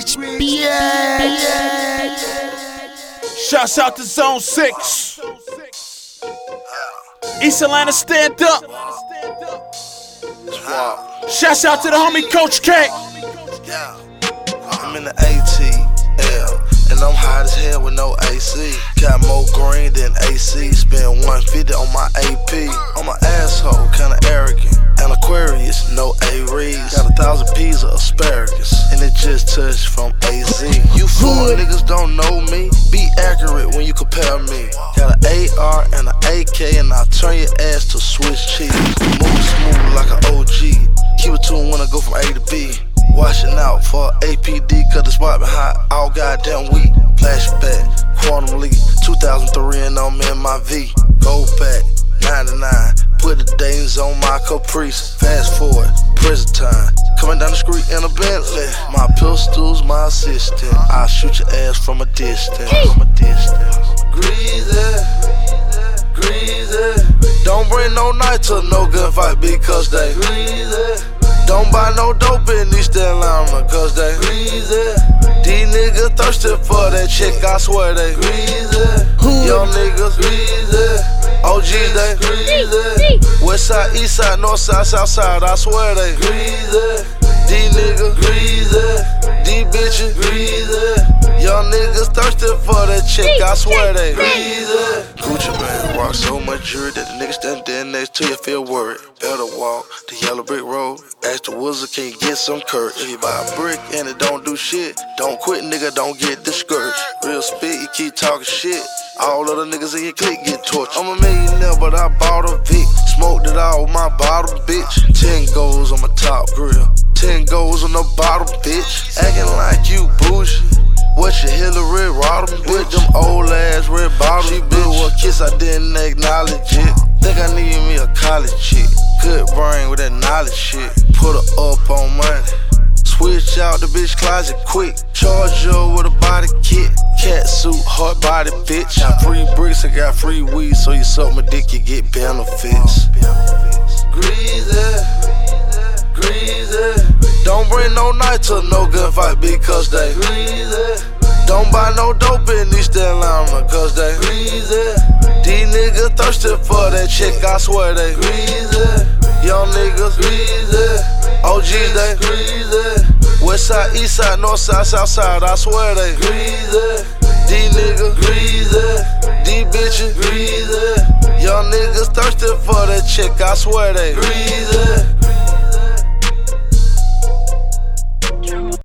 Rich bitch. Shouts out to Zone 6. East Atlanta, stand up. Shouts out to the homie Coach K. I'm in the ATL, and I'm hot as hell with no AC. Got more green than AC. Spend 150 on my AP. I'm an asshole, kinda arrogant. An Aquarius, no A-Rees. Got 1,000 P's of asparagus, and it just touched from AZ. You fool niggas don't know me. Be accurate when you compare me. Got an AR and an AK, and I'll turn your ass to Swiss cheese. Move smooth like an OG. Keep it to when I go from A to B. Watching out for APD, cause the spot been hot all goddamn week. Flashback, quantum leap, 2003 and I'm in my V. Go back, 99, put the dames on my Caprice. Fast forward, present time, coming down the street in a Bentley. My pistol's my assistant, I'll shoot your ass from a distance. Greasy, greasy. Don't bring no knife to no gunfight because they greasy. Don't buy no dope in East Atlanta, cause they greasy. These niggas thirsty for that chick, I swear they greasy. Young niggas greasy. OGs they greasy. West side, east side, north side, south side, I swear they greasy. These niggas greasy. These bitches greasy. Young niggas thirsty for that chick, I swear they greasy. Gucci man, rock so much jewelry that the niggas stand there next to you feel worried. Better walk the yellow brick road. Ask the wizard, can you get some courage? If you buy a brick and it don't do shit, don't quit, nigga, don't get discouraged. Real spit, you keep talking shit. All of the niggas in your clique get tortured. I'm a millionaire, but I bought a Vic. Smoked it all with my bottle, bitch. 10 goals on my top grill. 10 goals on the bottom, bitch. Acting like you bougie. What your Hillary Rodham, bitch? Them old ass red bottles. She blew a kiss, I didn't acknowledge it. Think I need me a college chick. Good brain with that knowledge shit. Put her up on money. Switch out the bitch closet quick. Charge her with a body kit. Cat suit, hard body bitch. Got free bricks, I got free weed. So you suck my dick, you get benefits. Greasy, greasy. Don't bring no knife to no gunfight because they greasy. Don't buy no dope in East Atlanta cause they greasy. These niggas thirsty for that chick, I swear they greasy. Young niggas greasy. OGs they greasy. West side, east side, north side, south side, I swear they greasy. These niggas greasy. These bitches greasy. Young niggas thirsty for that chick, I swear they greasy.